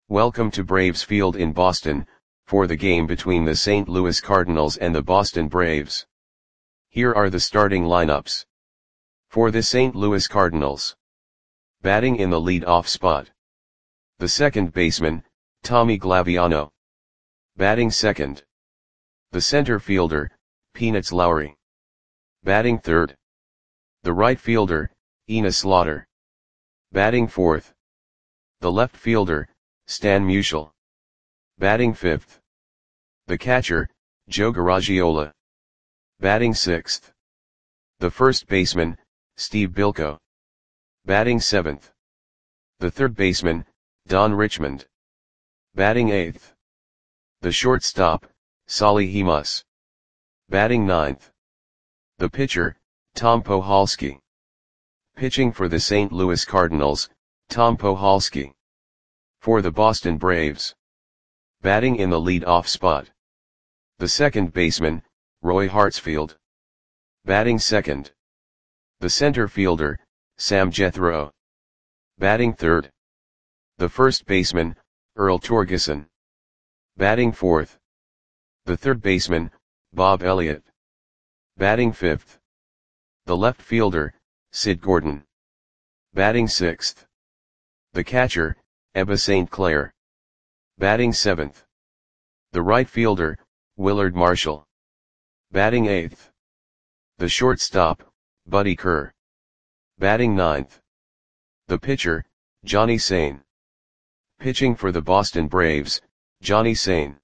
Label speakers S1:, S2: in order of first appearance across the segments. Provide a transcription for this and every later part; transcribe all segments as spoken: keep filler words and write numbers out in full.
S1: Welcome to Braves Field in Boston, for the game between the Saint Louis Cardinals and the Boston Braves. Here are the starting lineups. For the Saint Louis Cardinals. Batting in the lead-off spot. The second baseman, Tommy Glaviano. Batting second. The center fielder, Peanuts Lowry. Batting third. The right fielder, Enos Slaughter. Batting fourth. The left fielder, Stan Musial. Batting fifth. The catcher, Joe Garagiola. Batting sixth. The first baseman, Steve Bilko. Batting seventh. The third baseman, Don Richmond. Batting eighth. The shortstop, Solly Himas. Batting ninth. The pitcher, Tom Pohalski. Pitching for the Saint Louis Cardinals, Tom Pohalski. For the Boston Braves. Batting in the lead-off spot. The second baseman, Roy Hartsfield. Batting second. The center fielder, Sam Jethro. Batting third. The first baseman, Earl Torgeson. Batting fourth. The third baseman, Bob Elliott. Batting fifth. The left fielder, Sid Gordon. Batting sixth. The catcher, Ebba Saint Clair. Batting seventh. The right fielder, Willard Marshall. Batting eighth. The shortstop, Buddy Kerr. Batting ninth. The pitcher, Johnny Sain. Pitching for the Boston Braves, Johnny Sain.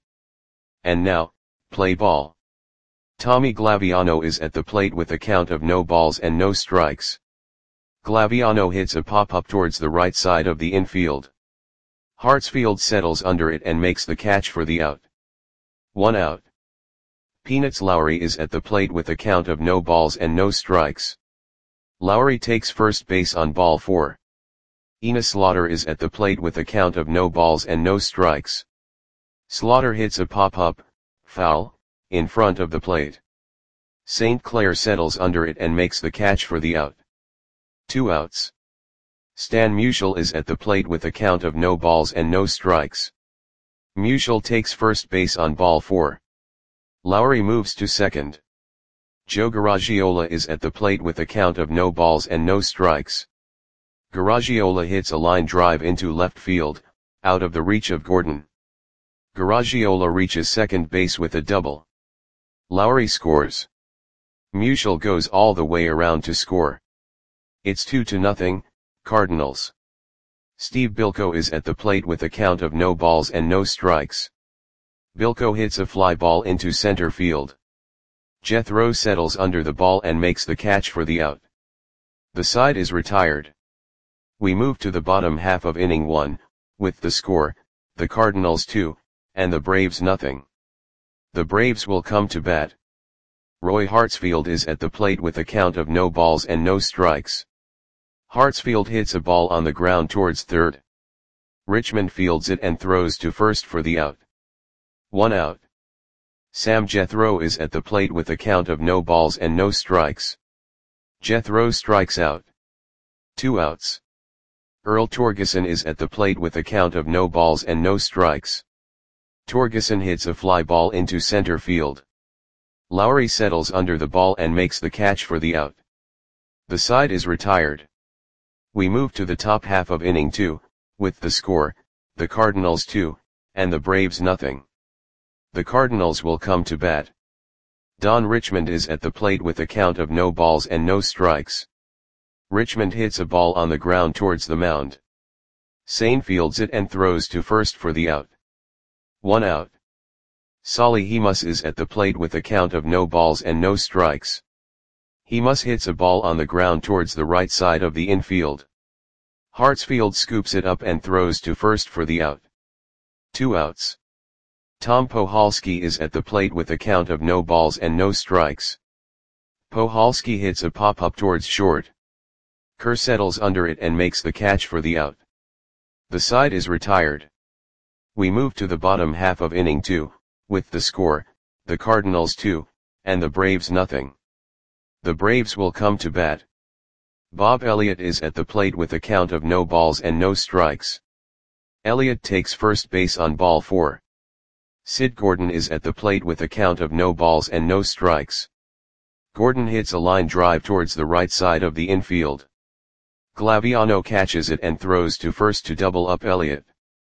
S1: And now, play ball. Tommy Glaviano is at the plate with a count of no balls and no strikes. Glaviano hits a pop-up towards the right side of the infield. Hartsfield settles under it and makes the catch for the out. One out. Peanuts Lowry is at the plate with a count of no balls and no strikes. Lowry takes first base on ball four. Enos Slaughter is at the plate with a count of no balls and no strikes. Slaughter hits a pop-up, foul, in front of the plate. Saint Clair settles under it and makes the catch for the out. Two outs. Stan Musial is at the plate with a count of no balls and no strikes. Musial takes first base on ball four. Lowry moves to second. Joe Garagiola is at the plate with a count of no balls and no strikes. Garagiola hits a line drive into left field, out of the reach of Gordon. Garagiola reaches second base with a double. Lowry scores. Musial goes all the way around to score. It's two to nothing, Cardinals. Steve Bilko is at the plate with a count of no balls and no strikes. Bilko hits a fly ball into center field. Jethro settles under the ball and makes the catch for the out. The side is retired. We move to the bottom half of inning one, with the score, the Cardinals two, and the Braves nothing. The Braves will come to bat. Roy Hartsfield is at the plate with a count of no balls and no strikes. Hartsfield hits a ball on the ground towards third. Richmond fields it and throws to first for the out. One out. Sam Jethro is at the plate with a count of no balls and no strikes. Jethro strikes out. Two outs. Earl Torgeson is at the plate with a count of no balls and no strikes. Torgeson hits a fly ball into center field. Lowry settles under the ball and makes the catch for the out. The side is retired. We move to the top half of inning two, with the score, the Cardinals two, and the Braves nothing. The Cardinals will come to bat. Don Richmond is at the plate with a count of no balls and no strikes. Richmond hits a ball on the ground towards the mound. Sain fields it and throws to first for the out. One out. Solly Himas is at the plate with a count of no balls and no strikes. Himas hits a ball on the ground towards the right side of the infield. Hartsfield scoops it up and throws to first for the out. Two outs. Tom Pohalski is at the plate with a count of no balls and no strikes. Pohalski hits a pop-up towards short. Kerr settles under it and makes the catch for the out. The side is retired. We move to the bottom half of inning two, with the score, the Cardinals two, and the Braves nothing. The Braves will come to bat. Bob Elliott is at the plate with a count of no balls and no strikes. Elliott takes first base on ball four. Sid Gordon is at the plate with a count of no balls and no strikes. Gordon hits a line drive towards the right side of the infield. Glaviano catches it and throws to first to double up Elliott.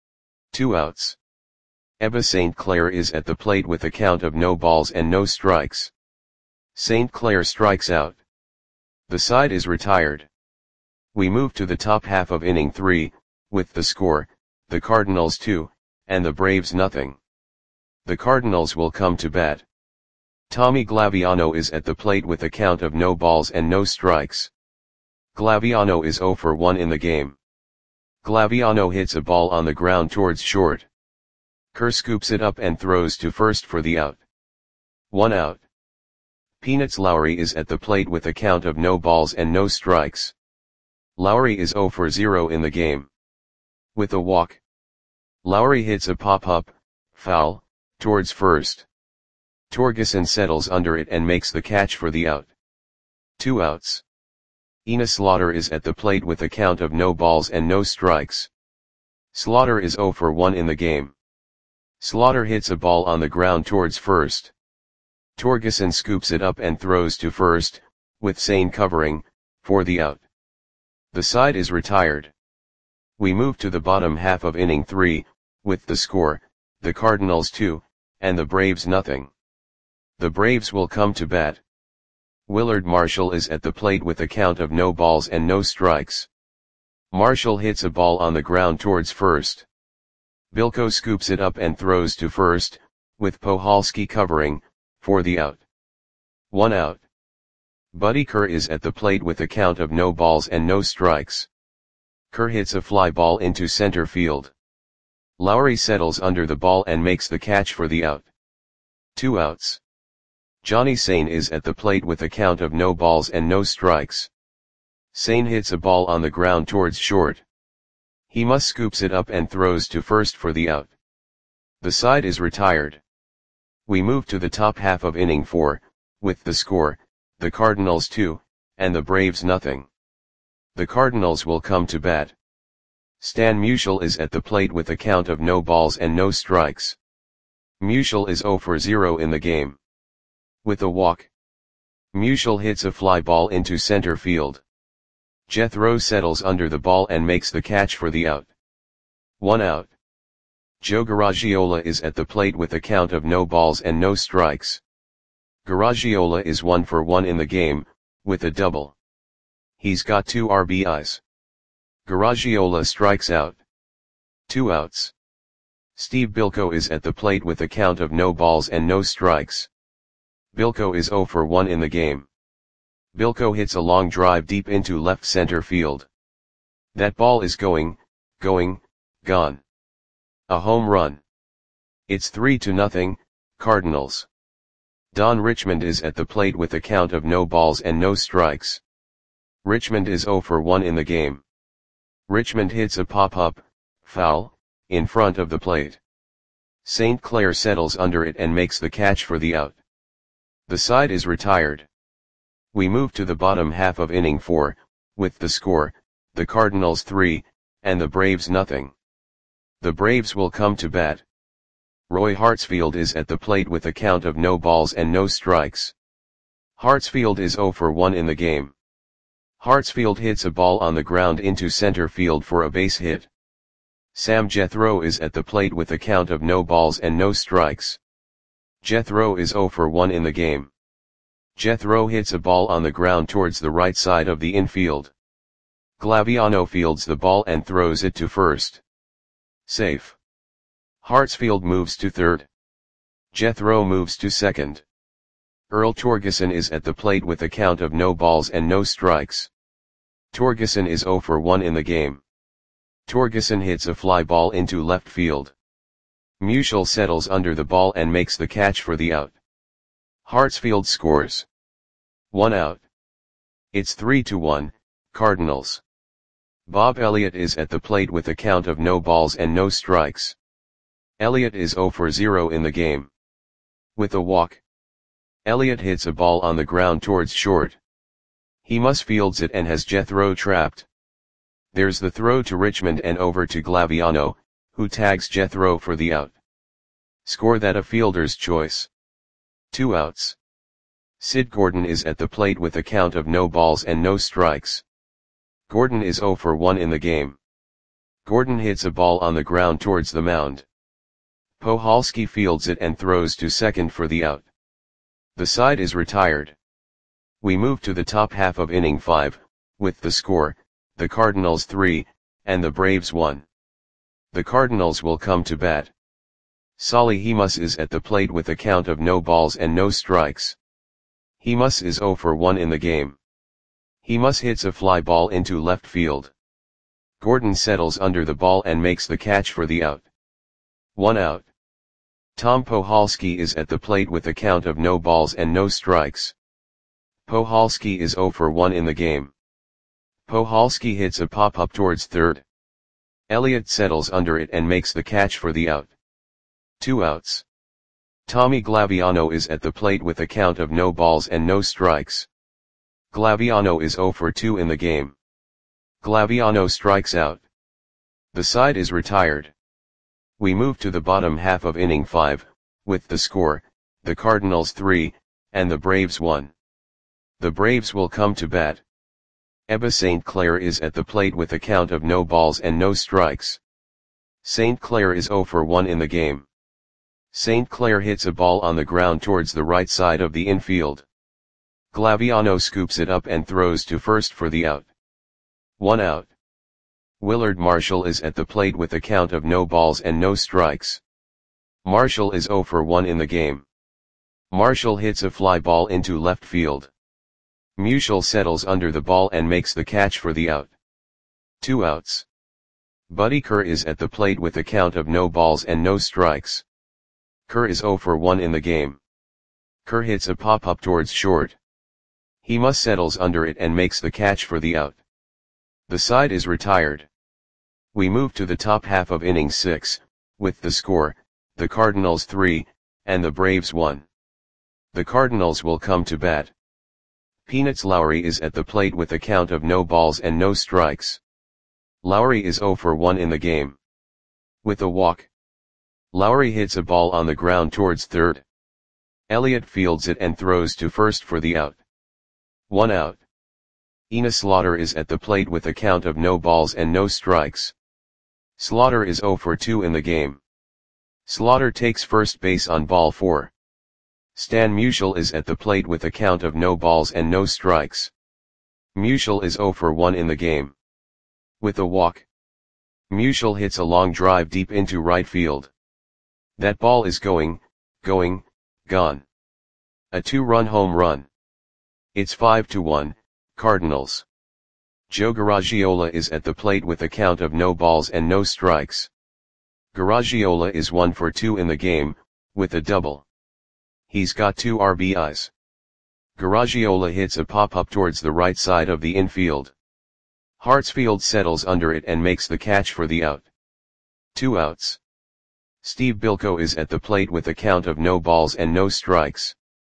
S1: Two outs. Ebba Saint Clair is at the plate with a count of no balls and no strikes. Saint Clair strikes out. The side is retired. We move to the top half of inning three, with the score, the Cardinals two, and the Braves nothing. The Cardinals will come to bat. Tommy Glaviano is at the plate with a count of no balls and no strikes. Glaviano is oh for one in the game. Glaviano hits a ball on the ground towards short. Kerr scoops it up and throws to first for the out. One out. Peanuts Lowry is at the plate with a count of no balls and no strikes. Lowry is oh for zero in the game. With a walk. Lowry hits a pop-up, foul, towards first. Torgeson settles under it and makes the catch for the out. Two outs. Ina Slaughter is at the plate with a count of no balls and no strikes. Slaughter is oh for one in the game. Slaughter hits a ball on the ground towards first. Torgeson scoops it up and throws to first, with Sane covering, for the out. The side is retired. We move to the bottom half of inning three, with the score, the Cardinals two, and the Braves nothing. The Braves will come to bat. Willard Marshall is at the plate with a count of no balls and no strikes. Marshall hits a ball on the ground towards first. Bilko scoops it up and throws to first, with Pohalski covering, for the out. One out. Buddy Kerr is at the plate with a count of no balls and no strikes. Kerr hits a fly ball into center field. Lowry settles under the ball and makes the catch for the out. Two outs. Johnny Sane is at the plate with a count of no balls and no strikes. Sane hits a ball on the ground towards short. He must scoops it up and throws to first for the out. The side is retired. We move to the top half of inning four, with the score, the Cardinals two, and the Braves nothing. The Cardinals will come to bat. Stan Musial is at the plate with a count of no balls and no strikes. Musial is oh for zero in the game. With a walk. Musial hits a fly ball into center field. Jethro settles under the ball and makes the catch for the out. One out. Joe Garagiola is at the plate with a count of no balls and no strikes. Garagiola is one for one in the game, with a double. He's got two R B Is. Garagiola strikes out. Two outs. Steve Bilko is at the plate with a count of no balls and no strikes. Bilko is oh for one in the game. Bilko hits a long drive deep into left center field. That ball is going, going, gone. A home run. It's three to nothing, Cardinals. Don Richmond is at the plate with a count of no balls and no strikes. Richmond is oh for one in the game. Richmond hits a pop-up, foul, in front of the plate. Saint Clair settles under it and makes the catch for the out. The side is retired. We move to the bottom half of inning four, with the score, the Cardinals three, and the Braves nothing. The Braves will come to bat. Roy Hartsfield is at the plate with a count of no balls and no strikes. Hartsfield is oh for one in the game. Hartsfield hits a ball on the ground into center field for a base hit. Sam Jethro is at the plate with a count of no balls and no strikes. Jethro is oh for one in the game. Jethro hits a ball on the ground towards the right side of the infield. Glaviano fields the ball and throws it to first. Safe. Hartsfield moves to third. Jethro moves to second. Earl Torgeson is at the plate with a count of no balls and no strikes. Torgeson is oh for one in the game. Torgeson hits a fly ball into left field. Musial settles under the ball and makes the catch for the out. Hartsfield scores. One out. It's three to one, Cardinals. Bob Elliott is at the plate with a count of no balls and no strikes. Elliott is oh for zero in the game. With a walk. Elliott hits a ball on the ground towards short. He must fields it and has Jethro trapped. There's the throw to Richmond and over to Glaviano, who tags Jethro for the out. Score that a fielder's choice. Two outs. Sid Gordon is at the plate with a count of no balls and no strikes. Gordon is oh for one in the game. Gordon hits a ball on the ground towards the mound. Puhalski fields it and throws to second for the out. The side is retired. We move to the top half of inning five, with the score, the Cardinals three, and the Braves one. The Cardinals will come to bat. Solly Hemus is at the plate with a count of no balls and no strikes. Hemus is oh for one in the game. Hemus hits a fly ball into left field. Gordon settles under the ball and makes the catch for the out. One out. Tom Puhalski is at the plate with a count of no balls and no strikes. Puhalski is oh for one in the game. Puhalski hits a pop-up towards third. Elliott settles under it and makes the catch for the out. Two outs. Tommy Glaviano is at the plate with a count of no balls and no strikes. Glaviano is oh for two in the game. Glaviano strikes out. The side is retired. We move to the bottom half of inning five, with the score, the Cardinals three, and the Braves one. The Braves will come to bat. Ebba Saint Clair is at the plate with a count of no balls and no strikes. Saint Clair is oh for one in the game. Saint Clair hits a ball on the ground towards the right side of the infield. Glaviano scoops it up and throws to first for the out. One out. Willard Marshall is at the plate with a count of no balls and no strikes. Marshall is oh for one in the game. Marshall hits a fly ball into left field. Musial settles under the ball and makes the catch for the out. Two outs. Buddy Kerr is at the plate with a count of no balls and no strikes. Kerr is oh for one in the game. Kerr hits a pop-up towards short. Hemus settles under it and makes the catch for the out. The side is retired. We move to the top half of inning six, with the score, the Cardinals three, and the Braves one. The Cardinals will come to bat. Peanuts Lowry is at the plate with a count of no balls and no strikes. Lowry is oh for one in the game. With a walk. Lowry hits a ball on the ground towards third. Elliott fields it and throws to first for the out. One out. Ina Slaughter is at the plate with a count of no balls and no strikes. Slaughter is oh for two in the game. Slaughter takes first base on ball four. Stan Musial is at the plate with a count of no balls and no strikes. Musial is oh for one in the game. With a walk. Musial hits a long drive deep into right field. That ball is going, going, gone. A two-run home run. It's five to one, Cardinals. Joe Garagiola is at the plate with a count of no balls and no strikes. Garagiola is one for two in the game, with a double. He's got two R B Is. Garagiola hits a pop-up towards the right side of the infield. Hartsfield settles under it and makes the catch for the out. Two outs. Steve Bilko is at the plate with a count of no balls and no strikes.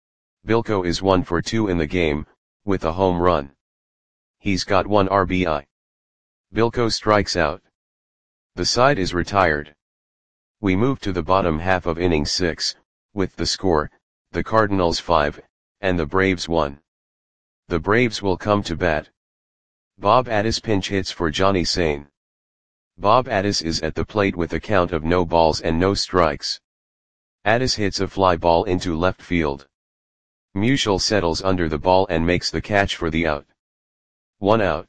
S1: Bilko is one for two in the game, with a home run. He's got one R B I. Bilko strikes out. The side is retired. We move to the bottom half of inning six, with the score, the Cardinals five, and the Braves one. The Braves will come to bat. Bob Addis pinch hits for Johnny Sain. Bob Addis is at the plate with a count of no balls and no strikes. Addis hits a fly ball into left field. Musial settles under the ball and makes the catch for the out. One out.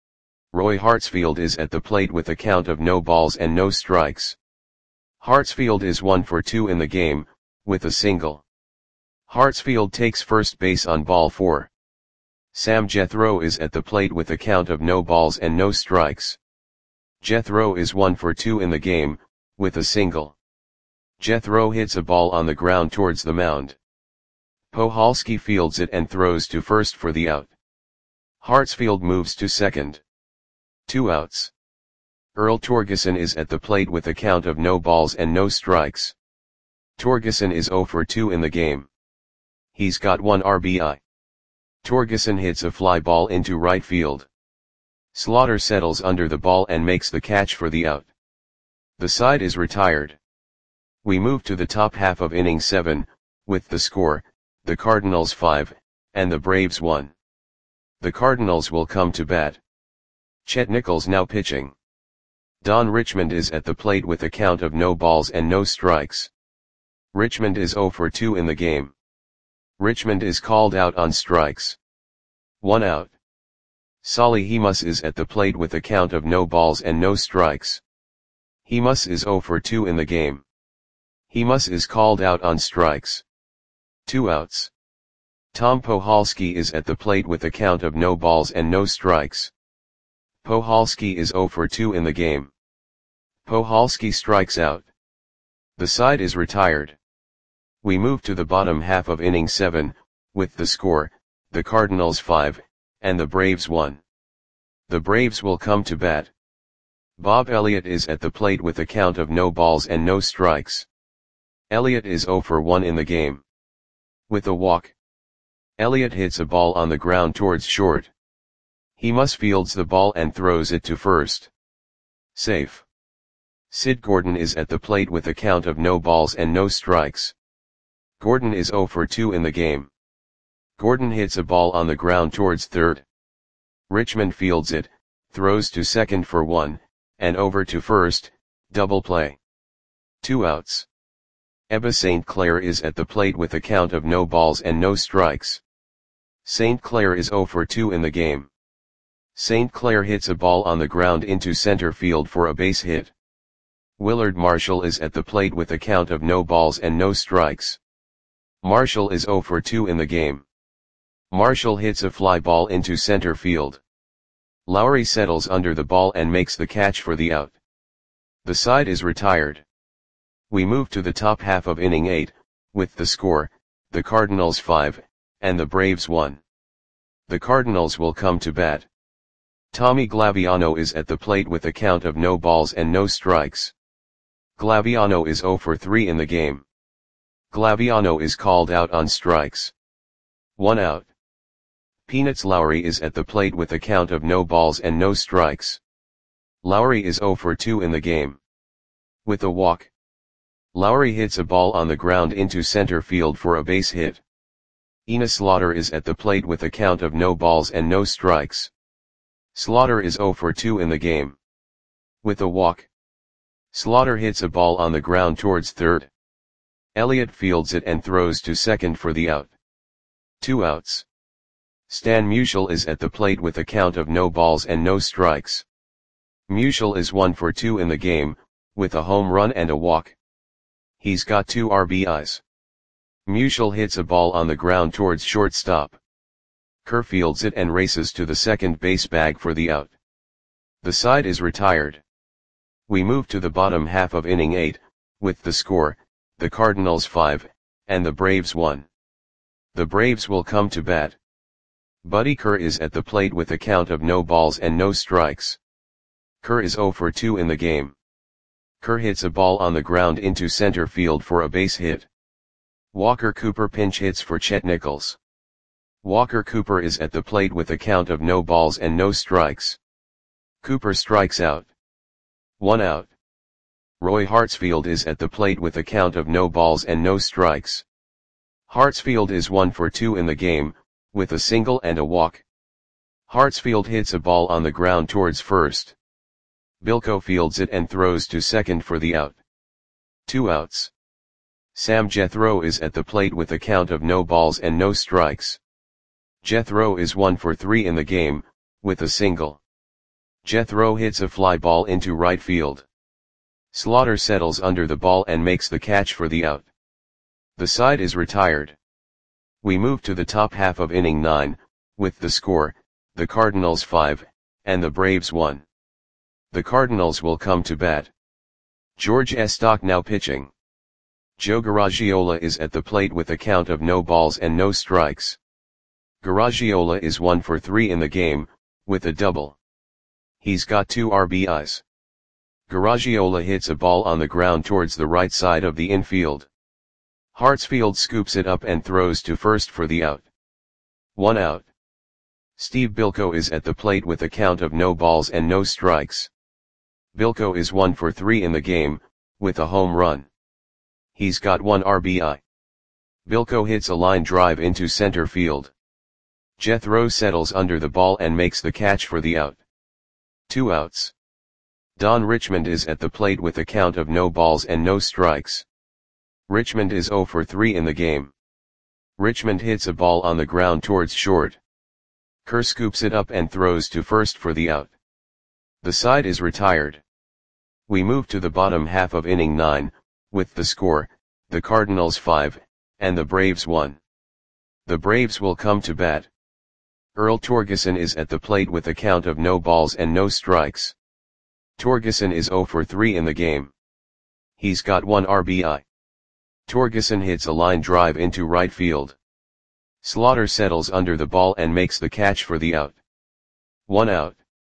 S1: Roy Hartsfield is at the plate with a count of no balls and no strikes. Hartsfield is one for two in the game, with a single. Hartsfield takes first base on ball four. Sam Jethro is at the plate with a count of no balls and no strikes. Jethro is one for two in the game, with a single. Jethro hits a ball on the ground towards the mound. Puhalski fields it and throws to first for the out. Hartsfield moves to second. Two outs. Earl Torgeson is at the plate with a count of no balls and no strikes. Torgeson is oh for two in the game. He's got one R B I. Torgeson hits a fly ball into right field. Slaughter settles under the ball and makes the catch for the out. The side is retired. We move to the top half of inning seven, with the score, the Cardinals five, and the Braves one. The Cardinals will come to bat. Chet Nichols now pitching. Don Richmond is at the plate with a count of no balls and no strikes. Richmond is oh for two in the game. Richmond is called out on strikes. One out. Solly Hemus is at the plate with a count of no balls and no strikes. Hemus is oh for two in the game. Hemus is called out on strikes. Two outs. Tom Pohalski is at the plate with a count of no balls and no strikes. Pohalski is oh for two in the game. Pohalski strikes out. The side is retired. We move to the bottom half of inning seven, with the score, the Cardinals five, and the Braves one. The Braves will come to bat. Bob Elliott is at the plate with a count of no balls and no strikes. Elliott is oh for one in the game. With a walk. Elliott hits a ball on the ground towards short. Hemus fields the ball and throws it to first. Safe. Sid Gordon is at the plate with a count of no balls and no strikes. Gordon is oh for two in the game. Gordon hits a ball on the ground towards third. Richmond fields it, throws to second for one, and over to first, double play. Two outs. Ebba Saint Clair is at the plate with a count of no balls and no strikes. Saint Clair is oh for two in the game. Saint Clair hits a ball on the ground into center field for a base hit. Willard Marshall is at the plate with a count of no balls and no strikes. Marshall is oh for two in the game. Marshall hits a fly ball into center field. Lowry settles under the ball and makes the catch for the out. The side is retired. We move to the top half of inning eight, with the score, the Cardinals five, and the Braves one. The Cardinals will come to bat. Tommy Glaviano is at the plate with a count of no balls and no strikes. Glaviano is oh for three in the game. Glaviano is called out on strikes. One out. Peanuts Lowry is at the plate with a count of no balls and no strikes. Lowry is oh for two in the game. With a walk. Lowry hits a ball on the ground into center field for a base hit. Ina Slaughter is at the plate with a count of no balls and no strikes. Slaughter is oh for two in the game. With a walk. Slaughter hits a ball on the ground towards third. Elliott fields it and throws to second for the out. Two outs. Stan Musial is at the plate with a count of no balls and no strikes. Musial is one for two in the game, with a home run and a walk. He's got two R B Is. Musial hits a ball on the ground towards shortstop. Kerr fields it and races to the second base bag for the out. The side is retired. We move to the bottom half of inning eight, with the score, the Cardinals five, and the Braves one. The Braves will come to bat. Buddy Kerr is at the plate with a count of no balls and no strikes. Kerr is oh for two in the game. Kerr hits a ball on the ground into center field for a base hit. Walker Cooper pinch hits for Chet Nichols. Walker Cooper is at the plate with a count of no balls and no strikes. Cooper strikes out. One out. Roy Hartsfield is at the plate with a count of no balls and no strikes. Hartsfield is one for two in the game, with a single and a walk. Hartsfield hits a ball on the ground towards first. Bilko fields it and throws to second for the out. Two outs. Sam Jethro is at the plate with a count of no balls and no strikes. Jethro is one for three in the game, with a single. Jethro hits a fly ball into right field. Slaughter settles under the ball and makes the catch for the out. The side is retired. We move to the top half of inning nine, with the score, the Cardinals five, and the Braves one. The Cardinals will come to bat. George Estock now pitching. Joe Garagiola is at the plate with a count of no balls and no strikes. Garagiola is one for three in the game, with a double. He's got two R B Is. Garagiola hits a ball on the ground towards the right side of the infield. Hartsfield scoops it up and throws to first for the out. One out. Steve Bilko is at the plate with a count of no balls and no strikes. Bilko is one for three in the game, with a home run. He's got one R B I. Bilko hits a line drive into center field. Jethro settles under the ball and makes the catch for the out. Two outs. Don Richmond is at the plate with a count of no balls and no strikes. Richmond is zero for three in the game. Richmond hits a ball on the ground towards short. Kerr scoops it up and throws to first for the out. The side is retired. We move to the bottom half of inning nine, with the score, the Cardinals five, and the Braves one. The Braves will come to bat. Earl Torgeson is at the plate with a count of no balls and no strikes. Torgeson is zero for three in the game. He's got one R B I. Torgeson hits a line drive into right field. Slaughter settles under the ball and makes the catch for the out. One out.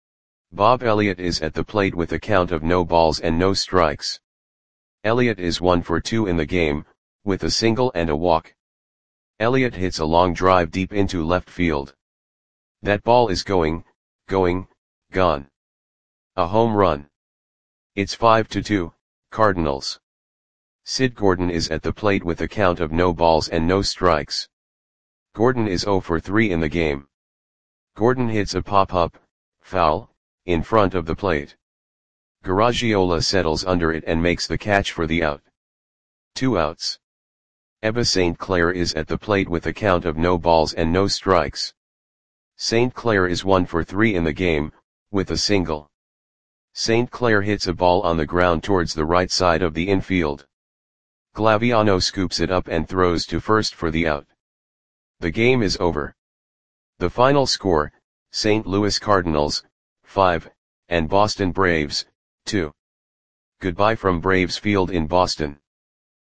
S1: Bob Elliott is at the plate with a count of no balls and no strikes. Elliott is one for two in the game, with a single and a walk. Elliott hits a long drive deep into left field. That ball is going, going, gone. A home run. It's five to two, Cardinals. Sid Gordon is at the plate with a count of no balls and no strikes. Gordon is zero for three in the game. Gordon hits a pop-up, foul, in front of the plate. Garagiola settles under it and makes the catch for the out. Two outs. Ebba Saint Clair is at the plate with a count of no balls and no strikes. Saint Clair is one for three in the game, with a single. Saint Clair hits a ball on the ground towards the right side of the infield. Glaviano scoops it up and throws to first for the out. The game is over. The final score, Saint Louis Cardinals, five, and Boston Braves, two. Goodbye from Braves Field in Boston.